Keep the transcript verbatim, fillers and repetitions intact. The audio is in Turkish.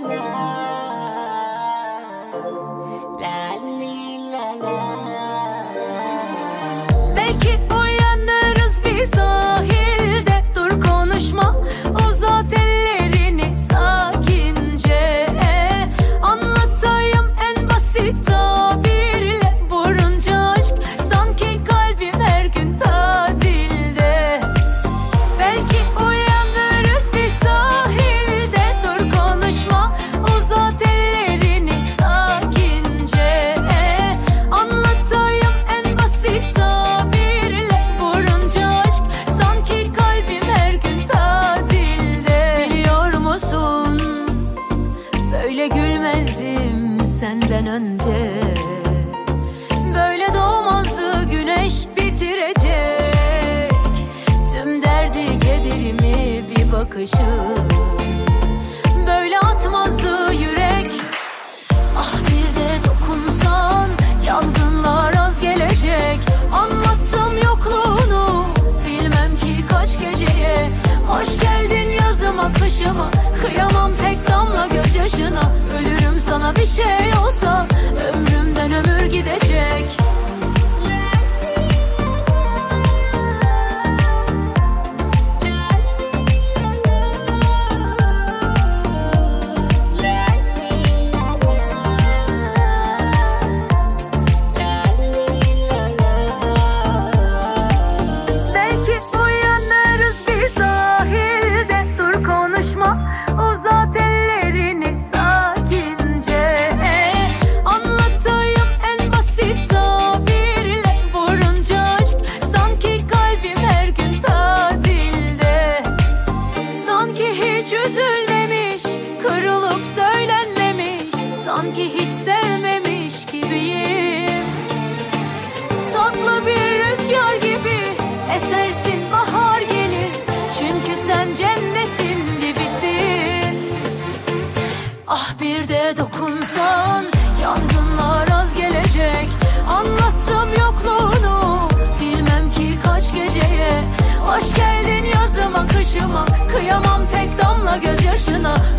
Belki uyanırız bir sahilde, dur konuşma, uzat ellerini sakince. Anlatayım en basit tabirle, vurunca aşk sanki kalbim her gün tatilde. Belki uyanırız bir sahilde, dur konuşma, uzat ellerini sakince. Anlatayım en basit tabirle, vurunca aşk sanki kalbim her gün tatilde. Biliyor musun, böyle gülmezdim senden önce, böyle doğmazdı güneş bitirecek tüm derdi kederimi bir bakışım, böyle atmazdı yürek. Ah bir de dokunsan yangınlar az gelecek. Anlattım yokluğunu bilmem ki kaç geceye. Hoş geldin yazıma kışıma, kıyamam tek damla gözyaşına. Ölürüm sana bir şey olsa, ömrümden ömür gidecek. Belki uyanırız bir sahilde, dur konuşma, uzat ellerini sakince. Anlatayım en basit tabirle, vurunca aşk sanki kalbim her gün tatilde. Sanki hiç üzülmemiş, kırılıp söylenmemiş, sanki hiç sevmemiş gibiyim. Tatlı bir rüzgar gibi esersin, bahar gelir, çünkü sen cennetin dibisin. Ah bir de dokunsan yangınlar az gelecek. Anlattım yokluğunu bilmem ki kaç geceye. Hoş geldin yazıma kışıma, kıyamam tek damla gözyaşına.